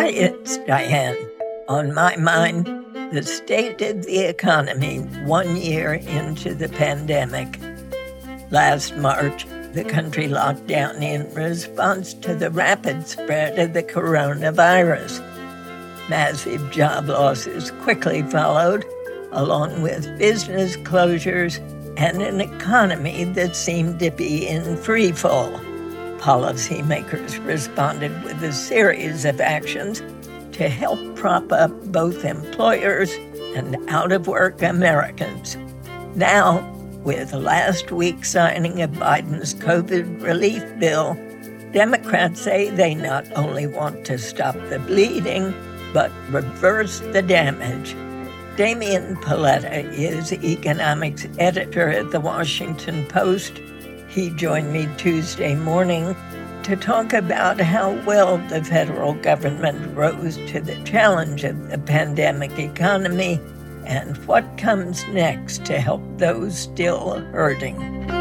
Hi, it's Diane. On my mind, the state of the economy 1 year into the pandemic. Last March, the country locked down in response to the rapid spread of the coronavirus. Massive job losses quickly followed, along with business closures and an economy that seemed to be in free fall. Policymakers responded with a series of actions to help prop up both employers and out-of-work Americans. Now, with last week's signing of Biden's COVID relief bill, Democrats say they not only want to stop the bleeding, but reverse the damage. Damian Paletta is economics editor at The Washington Post. He joined me Tuesday morning to talk about how well the federal government rose to the challenge of the pandemic economy and what comes next to help those still hurting.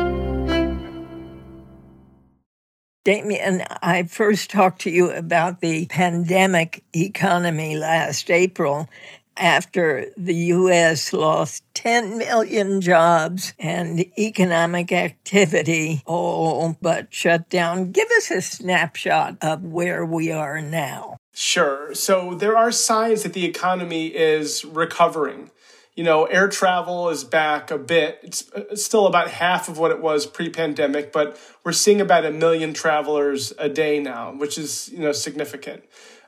Damian, I first talked to you about the pandemic economy last April, after the U.S. lost 10 million jobs and economic activity all but shut down. Give us a snapshot of where we are now. Sure. So there are signs that the economy is recovering. You know, air travel is back a bit. It's still about half of what it was pre-pandemic, but we're seeing about 1 million travelers a day now, which is, significant.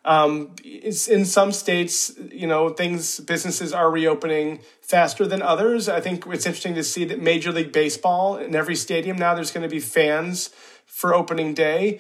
It's in some states, businesses are reopening faster than others. I think it's interesting to see that Major League Baseball, in every stadium now, there's going to be fans for opening day.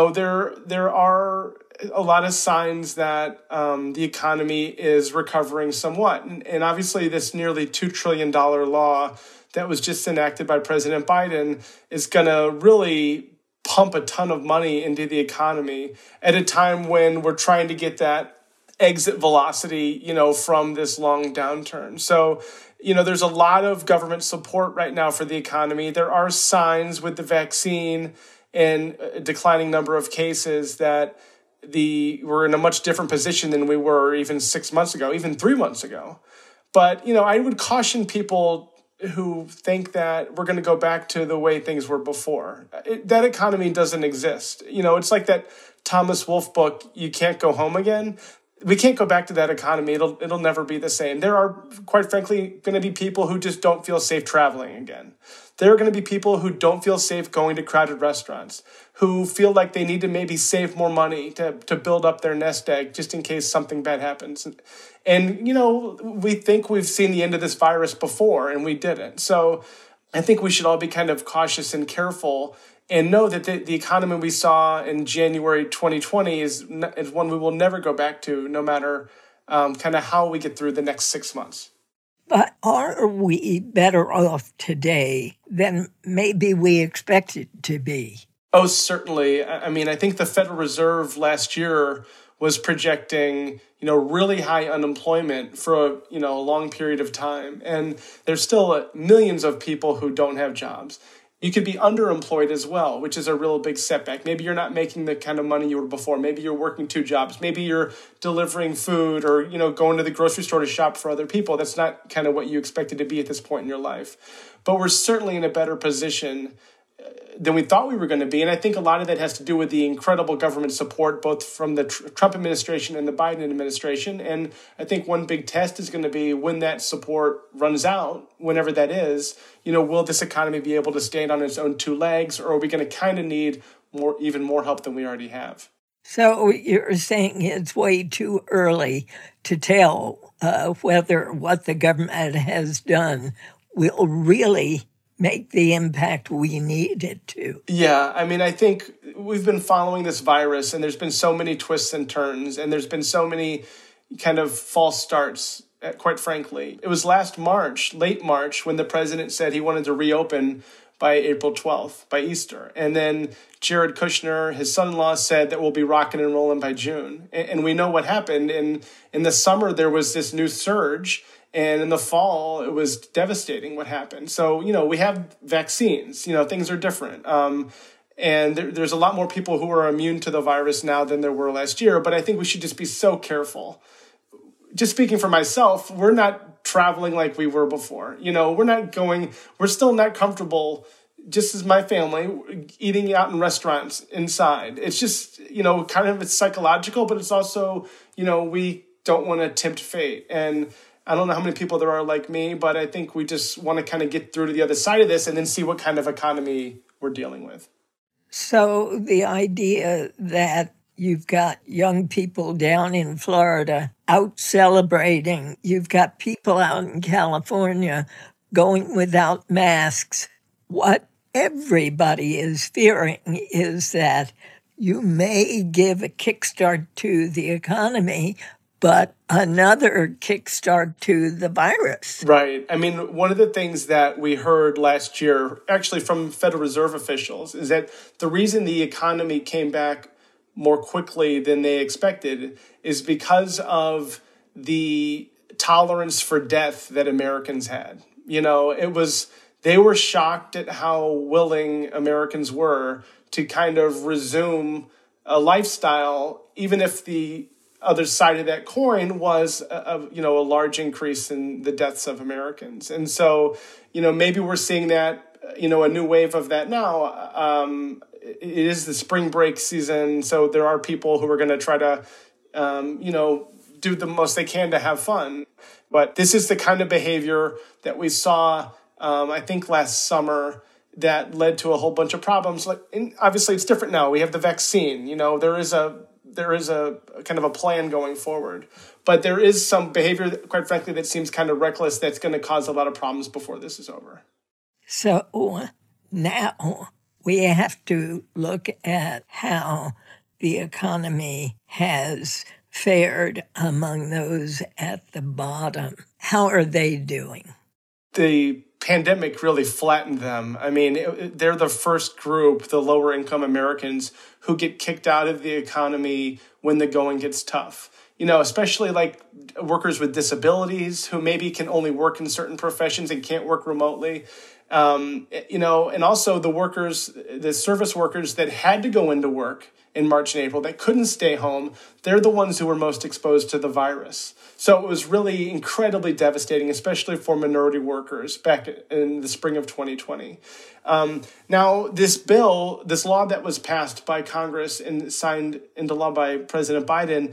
There are a lot of signs that the economy is recovering somewhat. And obviously this nearly $2 trillion law that was just enacted by President Biden is going to really pump a ton of money into the economy at a time when we're trying to get that exit velocity, from this long downturn. So, there's a lot of government support right now for the economy. There are signs with the vaccine and a declining number of cases that we're in a much different position than we were even 6 months ago, even 3 months ago. But, I would caution people who think that we're going to go back to the way things were before. That economy doesn't exist. It's like that Thomas Wolfe book, You Can't Go Home Again. We can't go back to that economy. It'll never be the same. There are, quite frankly, going to be people who just don't feel safe traveling again. There are going to be people who don't feel safe going to crowded restaurants, who feel like they need to maybe save more money to build up their nest egg just in case something bad happens. And, we think we've seen the end of this virus before, and we didn't. So I think we should all be kind of cautious and careful and know that the economy we saw in January 2020 is one we will never go back to, no matter kind of how we get through the next 6 months. But are we better off today than maybe we expected to be? Oh, certainly. I mean, I think the Federal Reserve last year was projecting, really high unemployment for a long period of time. And there's still millions of people who don't have jobs. You could be underemployed as well, which is a real big setback. Maybe you're not making the kind of money you were before. Maybe you're working 2 jobs. Maybe you're delivering food or, going to the grocery store to shop for other people. That's not kind of what you expected to be at this point in your life. But we're certainly in a better position than we thought we were going to be. And I think a lot of that has to do with the incredible government support, both from the Trump administration and the Biden administration. And I think one big test is going to be when that support runs out, whenever that is, will this economy be able to stand on its own 2 legs, or are we going to kind of need even more help than we already have? So you're saying it's way too early to tell whether what the government has done will really make the impact we need it to. Yeah, I mean, I think we've been following this virus, and there's been so many twists and turns, and there's been so many kind of false starts, quite frankly. It was late March, when the president said he wanted to reopen by April 12th, by Easter. And then Jared Kushner, his son-in-law, said that we'll be rocking and rolling by June. And we know what happened. In the summer, there was this new surge. And in the fall, it was devastating what happened. So, we have vaccines, things are different. And there's a lot more people who are immune to the virus now than there were last year. But I think we should just be so careful. Just speaking for myself, we're not traveling like we were before. We're still not comfortable, just as my family, eating out in restaurants inside. It's just, it's psychological, but it's also, we don't want to tempt fate. And I don't know how many people there are like me, but I think we just want to kind of get through to the other side of this and then see what kind of economy we're dealing with. So the idea that you've got young people down in Florida out celebrating, you've got people out in California going without masks, what everybody is fearing is that you may give a kickstart to the economy, but another kickstart to the virus. Right. I mean, one of the things that we heard last year, actually from Federal Reserve officials, is that the reason the economy came back more quickly than they expected is because of the tolerance for death that Americans had. They were shocked at how willing Americans were to kind of resume a lifestyle, even if the other side of that coin was a large increase in the deaths of Americans. And so, maybe we're seeing that, a new wave of that now. It is the spring break season, so there are people who are going to try to, do the most they can to have fun. But this is the kind of behavior that we saw, I think, last summer that led to a whole bunch of problems. And obviously, it's different now. We have the vaccine. There is a kind of a plan going forward. But there is some behavior, quite frankly, that seems kind of reckless that's going to cause a lot of problems before this is over. So now we have to look at how the economy has fared among those at the bottom. How are they doing? The pandemic really flattened them. I mean, they're the first group, the lower income Americans, who get kicked out of the economy when the going gets tough. Especially like workers with disabilities who maybe can only work in certain professions and can't work remotely. And also the service workers that had to go into work in March and April that couldn't stay home. They're the ones who were most exposed to the virus. So it was really incredibly devastating, especially for minority workers back in the spring of 2020. Now, this law that was passed by Congress and signed into law by President Biden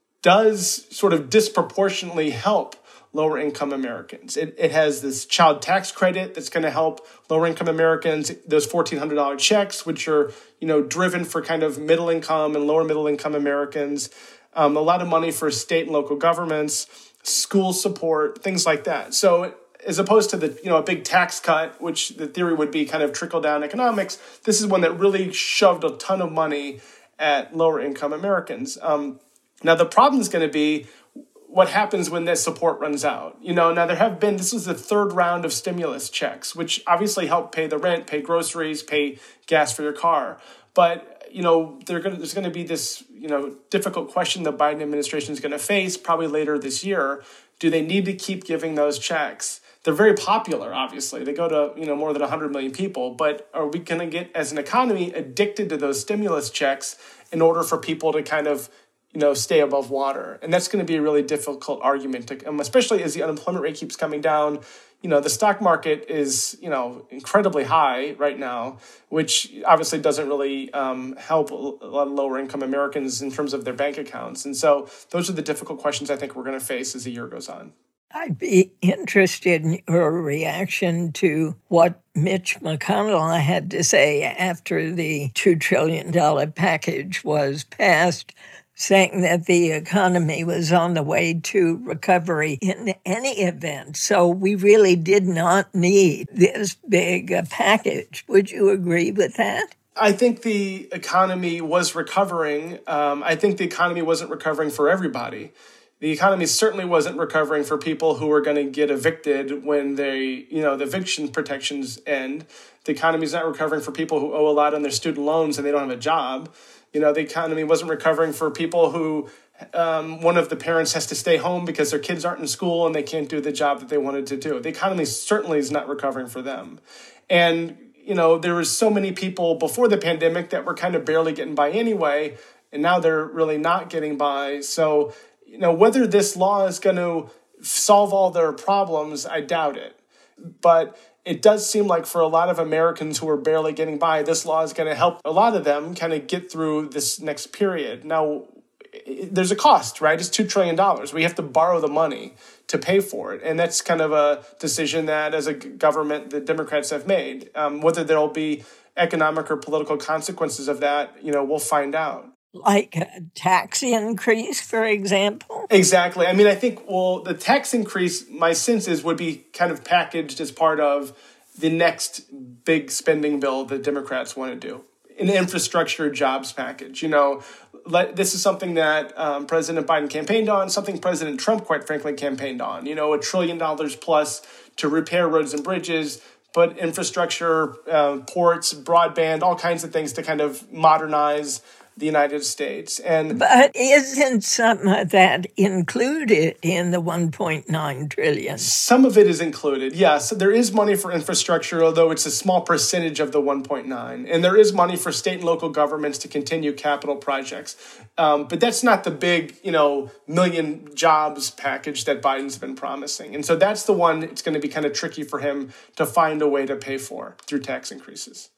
does sort of disproportionately help lower income Americans. It has this child tax credit that's going to help lower income Americans, those $1,400 checks, which are, driven for kind of middle income and lower middle income Americans, a lot of money for state and local governments, school support, things like that. So as opposed to a big tax cut, which the theory would be kind of trickle down economics, this is one that really shoved a ton of money at lower income Americans. Now the problem is going to be what happens when that support runs out. Now this was the third round of stimulus checks, which obviously help pay the rent, pay groceries, pay gas for your car. But, there's going to be this, difficult question the Biden administration is going to face probably later this year. Do they need to keep giving those checks? They're very popular, obviously. They go to, more than 100 million people. But are we going to get, as an economy, addicted to those stimulus checks in order for people to kind of, stay above water? And that's going to be a really difficult argument, especially as the unemployment rate keeps coming down. The stock market is, incredibly high right now, which obviously doesn't really help a lot of lower income Americans in terms of their bank accounts. And so those are the difficult questions I think we're going to face as the year goes on. I'd be interested in your reaction to what Mitch McConnell had to say after the $2 trillion package was passed, saying that the economy was on the way to recovery in any event. So we really did not need this big package. Would you agree with that? I think the economy was recovering. I think the economy wasn't recovering for everybody. The economy certainly wasn't recovering for people who were going to get evicted when the eviction protections end. The economy is not recovering for people who owe a lot on their student loans and they don't have a job. The economy wasn't recovering for people who one of the parents has to stay home because their kids aren't in school and they can't do the job that they wanted to do. The economy certainly is not recovering for them. And, there was so many people before the pandemic that were kind of barely getting by anyway, and now they're really not getting by. So, whether this law is going to solve all their problems, I doubt it. But it does seem like for a lot of Americans who are barely getting by, this law is going to help a lot of them kind of get through this next period. Now, there's a cost, right? It's $2 trillion. We have to borrow the money to pay for it. And that's kind of a decision that as a government, the Democrats have made. Whether there'll be economic or political consequences of that, we'll find out. Like a tax increase, for example? Exactly. I mean, I think, the tax increase, my sense is, would be kind of packaged as part of the next big spending bill that Democrats want to do. An infrastructure jobs package. This is something that President Biden campaigned on, something President Trump, quite frankly, campaigned on. $1 trillion plus to repair roads and bridges, but infrastructure, ports, broadband, all kinds of things to kind of modernize the United States. But isn't some of that included in the $1.9 trillion? Some of it is included, yes. There is money for infrastructure, although it's a small percentage of the 1.9. And there is money for state and local governments to continue capital projects. But that's not the big, million jobs package that Biden's been promising. And so that's the one it's going to be kind of tricky for him to find a way to pay for through tax increases.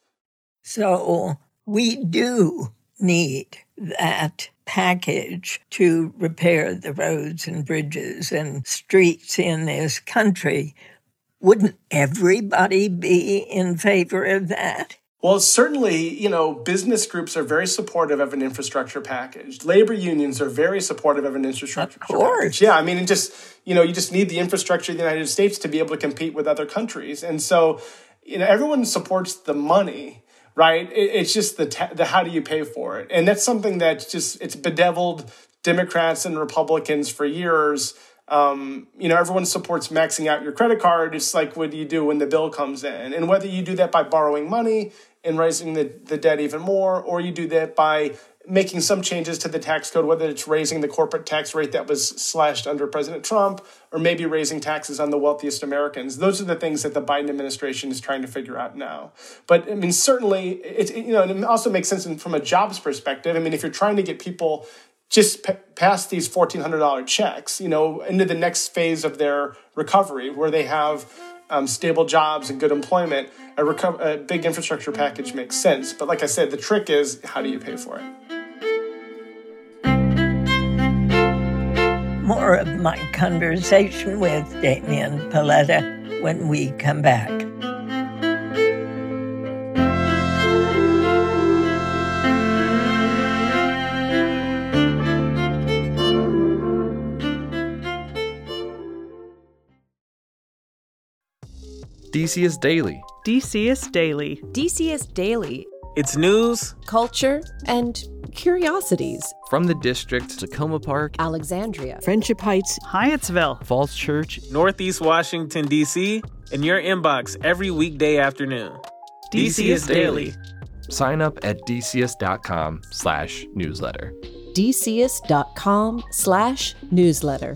So we do need that package to repair the roads and bridges and streets in this country. Wouldn't everybody be in favor of that? Well, certainly, business groups are very supportive of an infrastructure package. Labor unions are very supportive of an infrastructure package. Yeah, I mean, you just need the infrastructure of the United States to be able to compete with other countries. And so, everyone supports the money. Right? It's just the how do you pay for it? And that's something that it's bedeviled Democrats and Republicans for years. Everyone supports maxing out your credit card. It's like, what do you do when the bill comes in? And whether you do that by borrowing money and raising the debt even more, or you do that by making some changes to the tax code, whether it's raising the corporate tax rate that was slashed under President Trump, or maybe raising taxes on the wealthiest Americans. Those are the things that the Biden administration is trying to figure out now. But I mean, certainly, it also makes sense from a jobs perspective. I mean, if you're trying to get people just past these $1,400 checks, into the next phase of their recovery, where they have stable jobs and good employment, a big infrastructure package makes sense. But like I said, the trick is, how do you pay for it? More of my conversation with Damian Paletta when we come back. DCS Daily. DCS Daily. DCS Daily. It's news, culture, and curiosities. From the district, Tacoma Park, Alexandria, Friendship Heights, Hyattsville, Falls Church, Northeast Washington, D.C., in your inbox every weekday afternoon. DCS Daily. Sign up at dcs.com/newsletter. dcs.com/newsletter.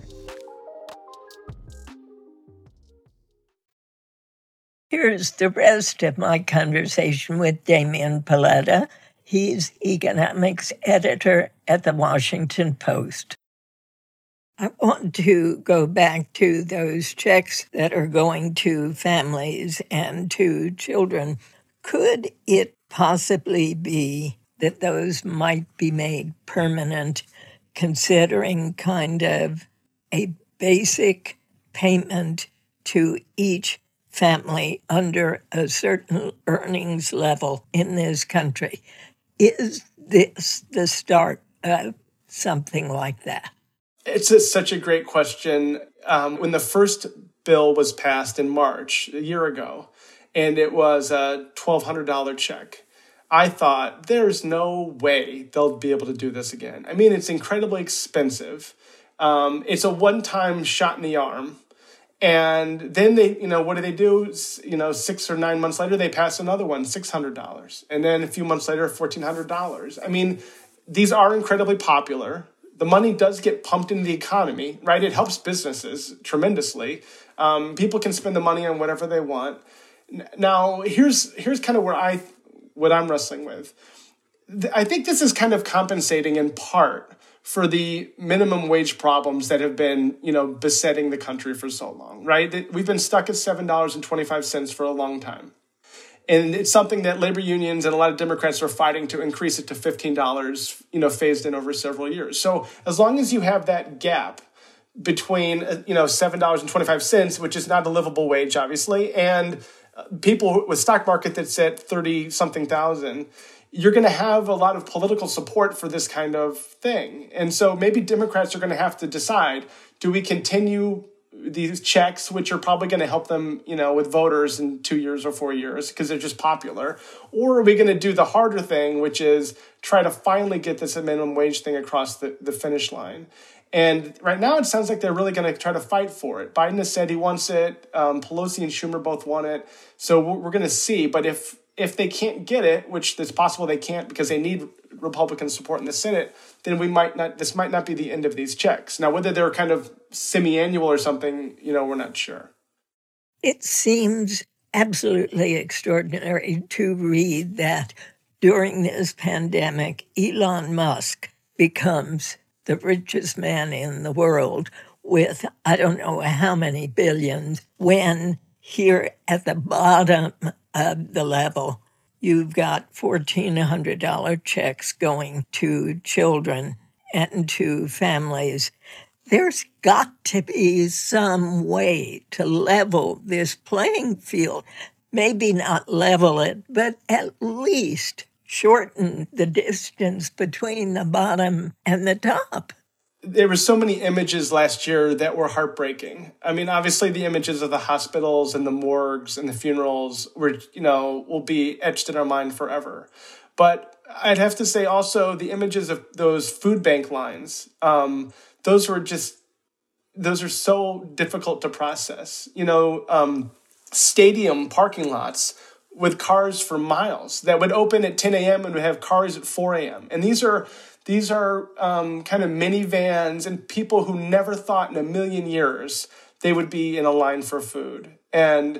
Here's the rest of my conversation with Damian Paletta. He's economics editor at the Washington Post. I want to go back to those checks that are going to families and to children. Could it possibly be that those might be made permanent, considering kind of a basic payment to each family under a certain earnings level in this country? Is this the start of something like that? It's such a great question. When the first bill was passed in March, a year ago, and it was a $1,200 check, I thought, there's no way they'll be able to do this again. I mean, it's incredibly expensive. It's a one-time shot in the arm. And then they, what do? 6 or 9 months later, they pass another one, $600. And then a few months later, $1,400. I mean, these are incredibly popular. The money does get pumped into the economy, right? It helps businesses tremendously. People can spend the money on whatever they want. Now, here's kind of what I'm wrestling with. I think this is kind of compensating in part for the minimum wage problems that have been, besetting the country for so long, right? We've been stuck at $7.25 for a long time. And it's something that labor unions and a lot of Democrats are fighting to increase it to $15, phased in over several years. So as long as you have that gap between, $7.25, which is not a livable wage, obviously, and people with stock market that's at 30-something thousand, you're going to have a lot of political support for this kind of thing. And so maybe Democrats are going to have to decide, do we continue these checks, which are probably going to help them, with voters in 2 years or 4 years because they're just popular? Or are we going to do the harder thing, which is try to finally get this minimum wage thing across the finish line? And right now it sounds like they're really going to try to fight for it. Biden has said he wants it. Pelosi and Schumer both want it. So we're going to see. But if they can't get it, which it's possible they can't because they need Republican support in the Senate, then this might not be the end of these checks. Now, whether they're kind of semi-annual or something, we're not sure. It seems absolutely extraordinary to read that during this pandemic, Elon Musk becomes the richest man in the world with I don't know how many billions, when here at the bottom of the level, you've got $1,400 checks going to children and to families. There's got to be some way to level this playing field. Maybe not level it, but at least shorten the distance between the bottom and the top. There were so many images last year that were heartbreaking. I mean, obviously the images of the hospitals and the morgues and the funerals will be etched in our mind forever. But I'd have to say also the images of those food bank lines, those are so difficult to process. Stadium parking lots with cars for miles that would open at 10 a.m. and would have cars at 4 a.m. And these are kind of minivans and people who never thought in a million years they would be in a line for food. And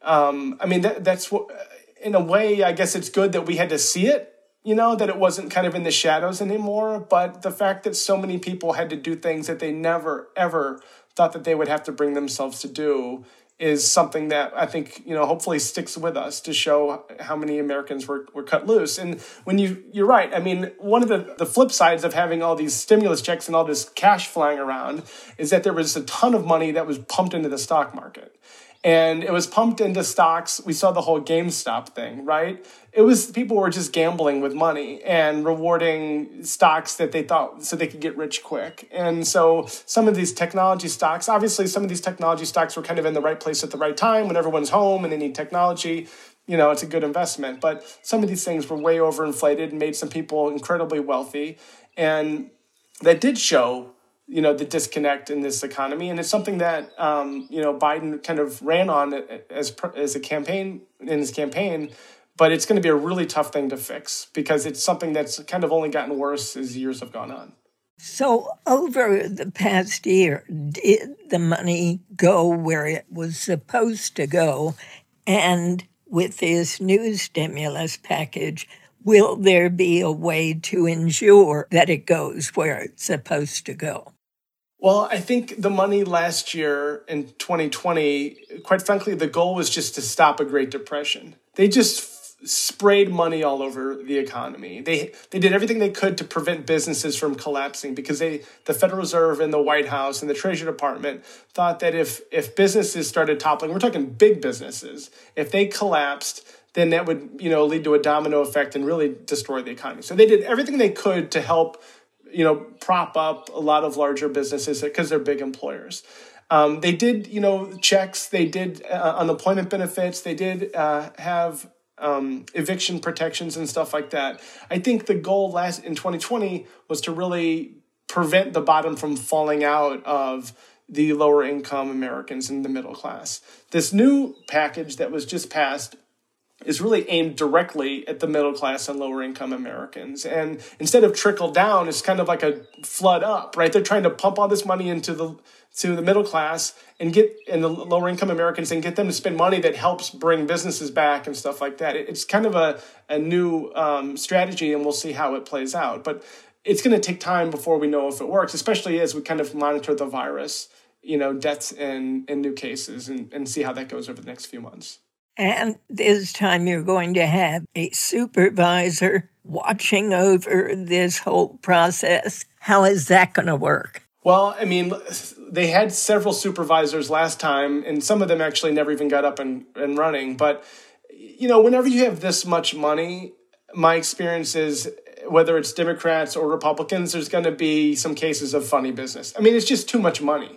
that's what, in a way, I guess it's good that we had to see it, that it wasn't kind of in the shadows anymore. But the fact that so many people had to do things that they never, ever thought that they would have to bring themselves to do is something that I think, hopefully sticks with us to show how many Americans were cut loose. And when you're right. I mean, one of the flip sides of having all these stimulus checks and all this cash flying around is that there was a ton of money that was pumped into the stock market. And it was pumped into stocks. We saw the whole GameStop thing, right? People were just gambling with money and rewarding stocks that they thought so they could get rich quick. And so some of these technology stocks, obviously some of these technology stocks were kind of in the right place at the right time when everyone's home and they need technology. It's a good investment. But some of these things were way overinflated and made some people incredibly wealthy. And that did show the disconnect in this economy. And it's something that, Biden kind of ran on as a campaign, in his campaign, but it's going to be a really tough thing to fix because it's something that's kind of only gotten worse as years have gone on. So over the past year, did the money go where it was supposed to go? And with this new stimulus package, will there be a way to ensure that it goes where it's supposed to go? Well, I think the money last year in 2020, quite frankly, the goal was just to stop a Great Depression. They just sprayed money all over the economy. They did everything they could to prevent businesses from collapsing because the Federal Reserve and the White House and the Treasury Department thought that if businesses started toppling, we're talking big businesses, if they collapsed, then that would lead to a domino effect and really destroy the economy. So they did everything they could to help prop up a lot of larger businesses because they're big employers. They did, checks. They did unemployment benefits. They did have eviction protections and stuff like that. I think the goal in 2020 was to really prevent the bottom from falling out of the lower income Americans and the middle class. This new package that was just passed is really aimed directly at the middle class and lower income Americans. And instead of trickle down, it's kind of like a flood up, right? They're trying to pump all this money into the middle class and the lower income Americans and get them to spend money that helps bring businesses back and stuff like that. It's kind of a new strategy, and we'll see how it plays out. But it's going to take time before we know if it works, especially as we kind of monitor the virus, deaths and new cases and see how that goes over the next few months. And this time you're going to have a supervisor watching over this whole process. How is that going to work? Well, I mean, they had several supervisors last time, and some of them actually never even got up and running. But, whenever you have this much money, my experience is whether it's Democrats or Republicans, there's going to be some cases of funny business. I mean, it's just too much money,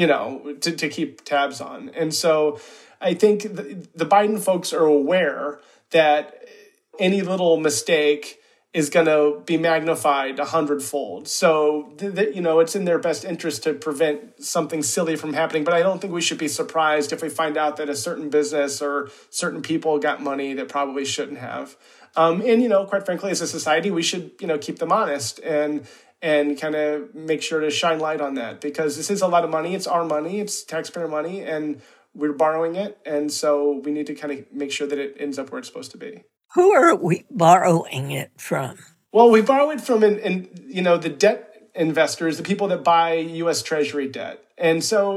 to keep tabs on. And so I think the Biden folks are aware that any little mistake is going to be magnified 100-fold. So, it's in their best interest to prevent something silly from happening. But I don't think we should be surprised if we find out that a certain business or certain people got money that probably shouldn't have. And, quite frankly, as a society, we should, keep them honest and kind of make sure to shine light on that, because this is a lot of money. It's our money. It's taxpayer money, and we're borrowing it. And so we need to kind of make sure that it ends up where it's supposed to be. Who are we borrowing it from? Well, we borrow it from, the debt investors, the people that buy U.S. Treasury debt. And so,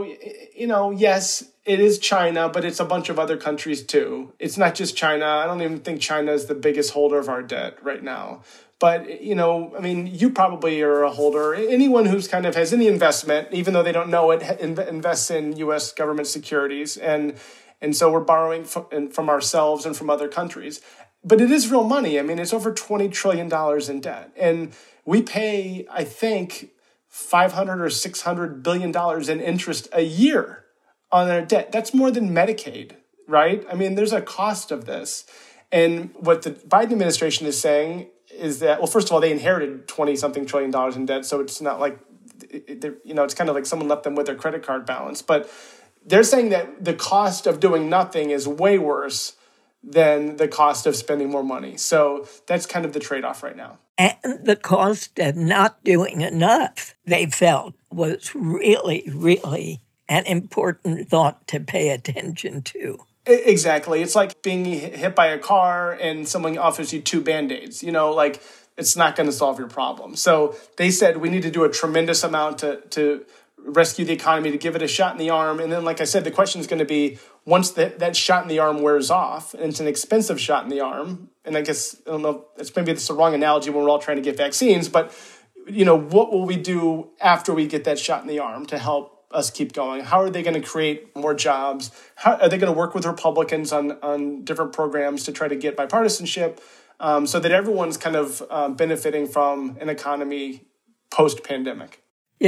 yes, it is China, but it's a bunch of other countries too. It's not just China. I don't even think China is the biggest holder of our debt right now. But, you probably are a holder. Anyone who's kind of has any investment, even though they don't know it, invests in U.S. government securities. And so we're borrowing from ourselves and from other countries. But it is real money. I mean, it's over $20 trillion in debt. And we pay, I think, $500 or $600 billion in interest a year on our debt. That's more than Medicaid, right? I mean, there's a cost of this. And what the Biden administration is saying is that, well, first of all, they inherited 20-something trillion dollars in debt. So it's not like, it's kind of like someone left them with their credit card balance. But they're saying that the cost of doing nothing is way worse than the cost of spending more money. So that's kind of the trade-off right now. And the cost of not doing enough, they felt, was really, really an important thought to pay attention to. Exactly. It's like being hit by a car and someone offers you 2 Band-Aids. It's not going to solve your problem. So they said we need to do a tremendous amount to rescue the economy, to give it a shot in the arm. And then, like I said, the question is going to be, once that shot in the arm wears off, and it's an expensive shot in the arm, and I guess, I don't know, maybe it's the wrong analogy when we're all trying to get vaccines, but, what will we do after we get that shot in the arm to help us keep going? How are they going to create more jobs? How are they going to work with Republicans on different programs to try to get bipartisanship so that everyone's kind of benefiting from an economy post-pandemic?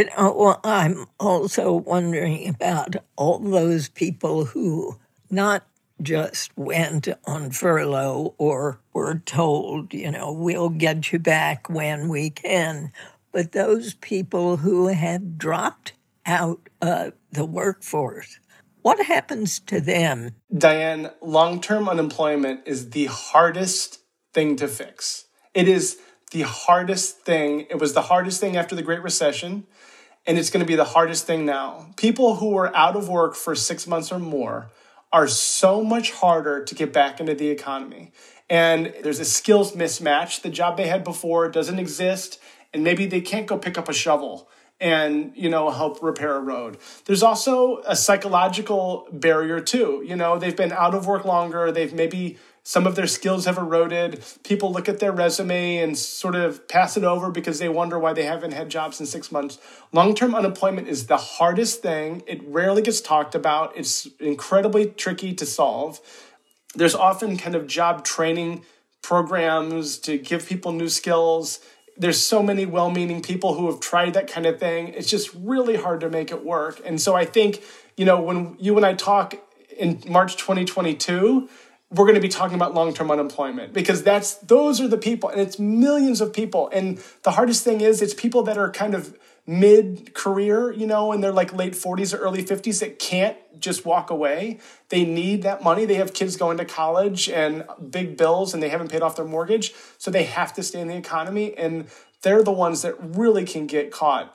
I'm also wondering about all those people who not just went on furlough or were told, we'll get you back when we can, but those people who have dropped out of the workforce. What happens to them? Diane, long-term unemployment is the hardest thing to fix. It is the hardest thing. It was the hardest thing after the Great Recession, and it's going to be the hardest thing now. People who were out of work for 6 months or more are so much harder to get back into the economy. And there's a skills mismatch. The job they had before doesn't exist, and maybe they can't go pick up a shovel and, help repair a road. There's also a psychological barrier too. They've been out of work longer. Maybe some of their skills have eroded. People look at their resume and sort of pass it over because they wonder why they haven't had jobs in 6 months. Long-term unemployment is the hardest thing. It rarely gets talked about. It's incredibly tricky to solve. There's often kind of job training programs to give people new skills. There's so many well-meaning people who have tried that kind of thing. It's just really hard to make it work. And so I think, when you and I talk in March 2022, we're going to be talking about long-term unemployment because those are the people, and it's millions of people. And the hardest thing is it's people that are kind of mid-career, in their like late 40s or early 50s that can't just walk away. They need that money. They have kids going to college and big bills and they haven't paid off their mortgage. So they have to stay in the economy. And they're the ones that really can get caught,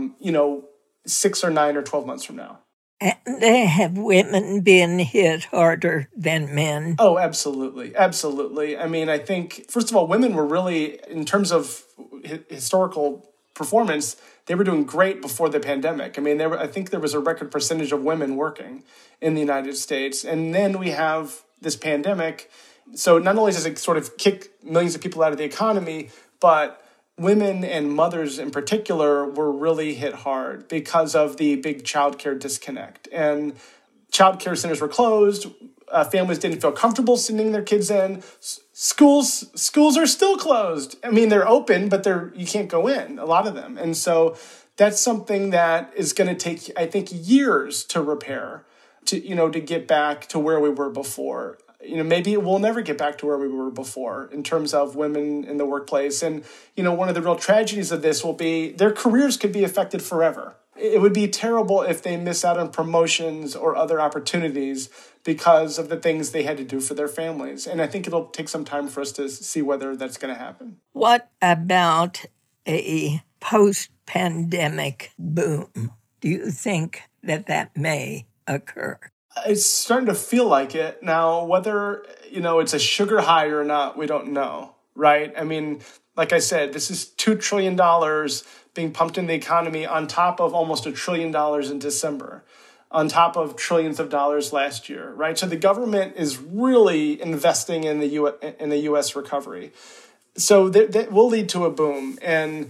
6 or 9 or 12 months from now. And have women been hit harder than men? Oh, absolutely. Absolutely. I mean, I think, first of all, women were really, in terms of historical performance, they were doing great before the pandemic. I mean, I think there was a record percentage of women working in the United States. And then we have this pandemic. So not only does it sort of kick millions of people out of the economy, but women and mothers in particular were really hit hard because of the big childcare disconnect. And childcare centers were closed. Families didn't feel comfortable sending their kids in. Schools are still closed. I mean, they're open, but you can't go in, a lot of them. And so that's something that is going to take, I think, years to repair, to get back to where we were before. Maybe we'll never get back to where we were before in terms of women in the workplace. And, one of the real tragedies of this will be their careers could be affected forever. It would be terrible if they miss out on promotions or other opportunities because of the things they had to do for their families. And I think it'll take some time for us to see whether that's going to happen. What about a post-pandemic boom? Do you think that may occur? It's starting to feel like it. Now, whether, it's a sugar high or not, we don't know, right? I mean, like I said, this is $2 trillion being pumped in the economy on top of almost $1 trillion in December, on top of trillions of dollars last year, right? So the government is really investing in the U.S. recovery. So that will lead to a boom. And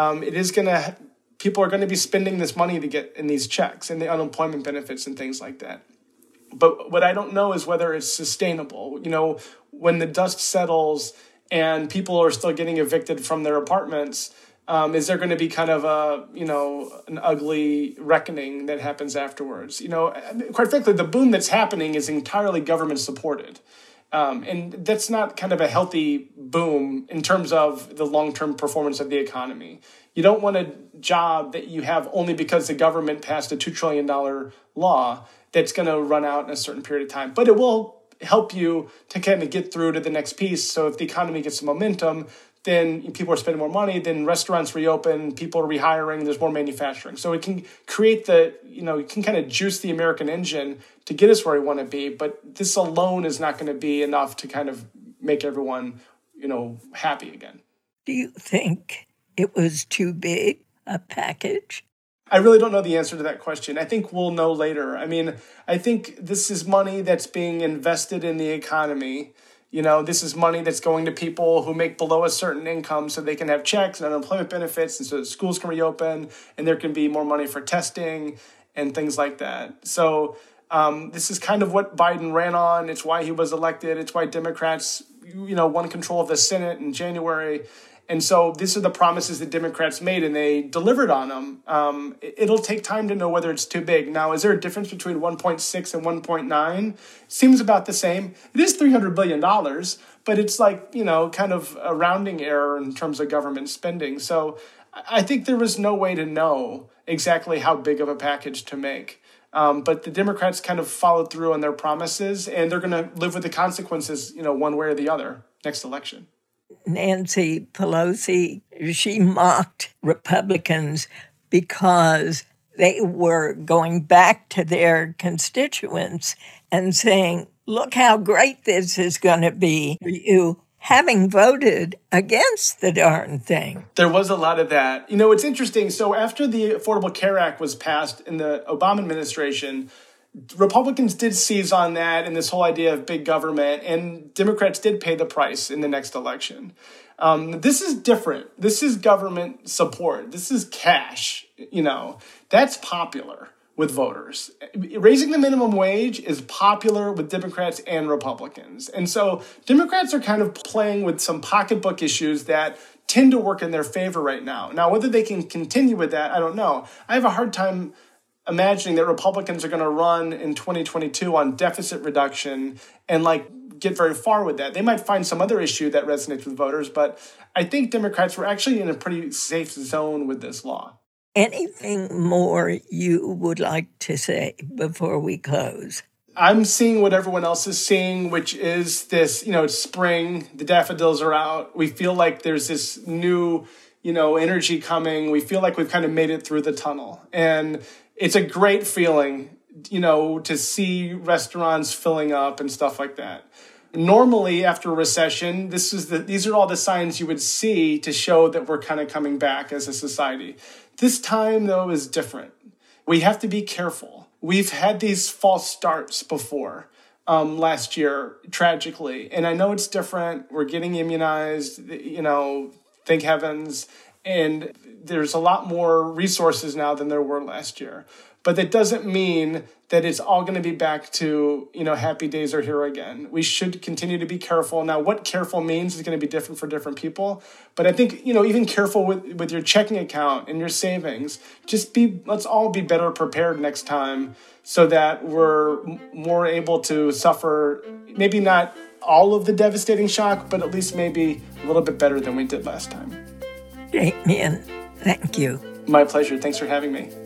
people are going to be spending this money to get in these checks and the unemployment benefits and things like that. But what I don't know is whether it's sustainable. When the dust settles and people are still getting evicted from their apartments, is there going to be kind of an ugly reckoning that happens afterwards? Quite frankly, the boom that's happening is entirely government supported. And that's not kind of a healthy boom in terms of the long-term performance of the economy. You don't want a job that you have only because the government passed a $2 trillion law that's going to run out in a certain period of time. But it will help you to kind of get through to the next piece. So if the economy gets some momentum, then people are spending more money, then restaurants reopen, people are rehiring, there's more manufacturing. So it can create you can kind of juice the American engine to get us where we want to be. But this alone is not going to be enough to kind of make everyone, happy again. Do you think it was too big a package? I really don't know the answer to that question. I think we'll know later. I mean, I think this is money that's being invested in the economy. This is money that's going to people who make below a certain income so they can have checks and unemployment benefits and so that schools can reopen and there can be more money for testing and things like that. So this is kind of what Biden ran on. It's why he was elected. It's why Democrats, won control of the Senate in January. And so these are the promises that Democrats made, and they delivered on them. It'll take time to know whether it's too big. Now, is there a difference between 1.6 and 1.9? Seems about the same. It is $300 billion, but it's like, kind of a rounding error in terms of government spending. So I think there was no way to know exactly how big of a package to make. But the Democrats kind of followed through on their promises, and they're going to live with the consequences, one way or the other next election. Nancy Pelosi, she mocked Republicans because they were going back to their constituents and saying, look how great this is going to be for you, having voted against the darn thing. There was a lot of that. It's interesting. So after the Affordable Care Act was passed in the Obama administration, Republicans did seize on that and this whole idea of big government, and Democrats did pay the price in the next election. This is different. This is government support. This is cash. That's popular with voters. Raising the minimum wage is popular with Democrats and Republicans. And so Democrats are kind of playing with some pocketbook issues that tend to work in their favor right now. Now, whether they can continue with that, I don't know. I have a hard time imagining that Republicans are going to run in 2022 on deficit reduction and get very far with that. They might find some other issue that resonates with voters, but I think Democrats were actually in a pretty safe zone with this law. Anything more you would like to say before we close? I'm seeing what everyone else is seeing, which is this, it's spring, the daffodils are out. We feel like there's this new, energy coming. We feel like we've kind of made it through the tunnel. And it's a great feeling, to see restaurants filling up and stuff like that. Normally, after a recession, these are all the signs you would see to show that we're kind of coming back as a society. This time, though, is different. We have to be careful. We've had these false starts before last year, tragically. And I know it's different. We're getting immunized, thank heavens. And there's a lot more resources now than there were last year. But that doesn't mean that it's all going to be back to, happy days are here again. We should continue to be careful. Now, what careful means is going to be different for different people. But I think, even careful with your checking account and your savings. Let's all be better prepared next time so that we're more able to suffer, maybe not all of the devastating shock, but at least maybe a little bit better than we did last time. Damian, thank you. My pleasure. Thanks for having me.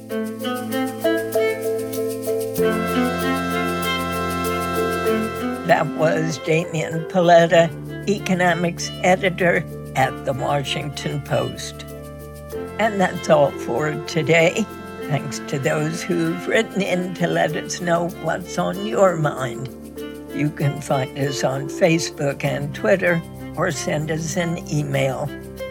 That was Damian Paletta, economics editor at The Washington Post. And that's all for today. Thanks to those who've written in to let us know what's on your mind. You can find us on Facebook and Twitter or send us an email,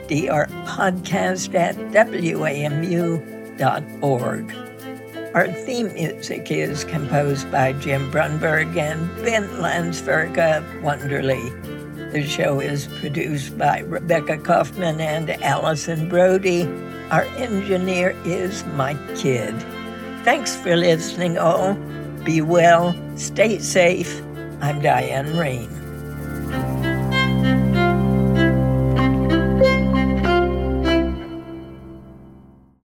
drpodcast@wamu.org. Our theme music is composed by Jim Brunberg and Ben Landsberg of Wonderly. The show is produced by Rebecca Kaufman and Allison Brody. Our engineer is Mike Kidd. Thanks for listening, all. Be well, stay safe. I'm Diane Rain.